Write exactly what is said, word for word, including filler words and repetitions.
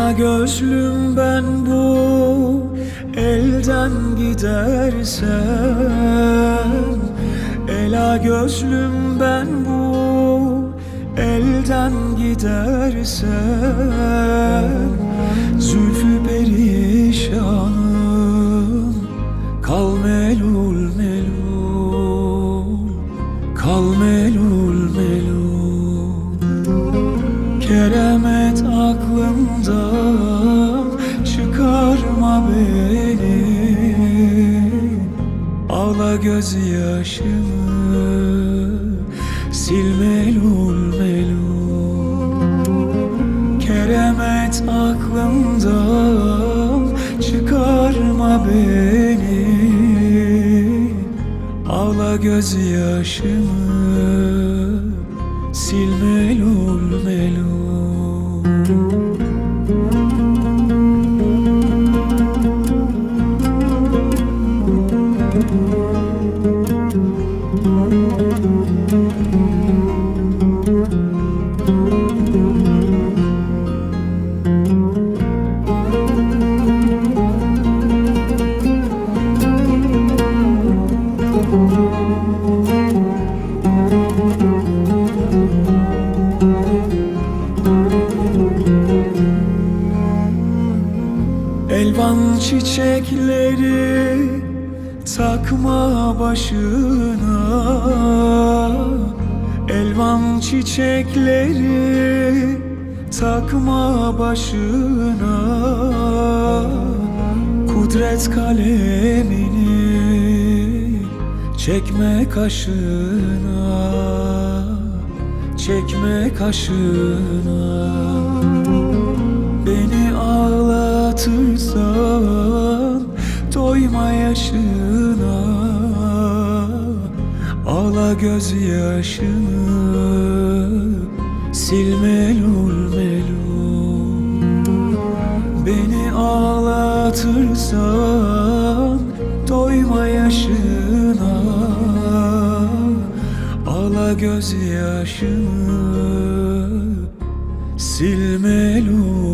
Ela gözlüm ben bu elden gidersem, ela gözlüm ben bu elden gidersem, zülfü perişanım kal melul melul, kal melul melul. Keremet aklımdan çıkarma beni, ağla gözyaşımı sil melul melul. Keremet aklımdan çıkarma beni, ağla gözyaşımı sil melul melul. Elvan çiçekleri takma başına, elvan çiçekleri takma başına. Kudret kalemini çekme kaşına, çekme kaşına. Beni ağlatırsan doyma yaşına, ağla gözyaşını sil melul melul. Beni ağlatırsan doyma yaşına, ağla gözyaşını sil melul.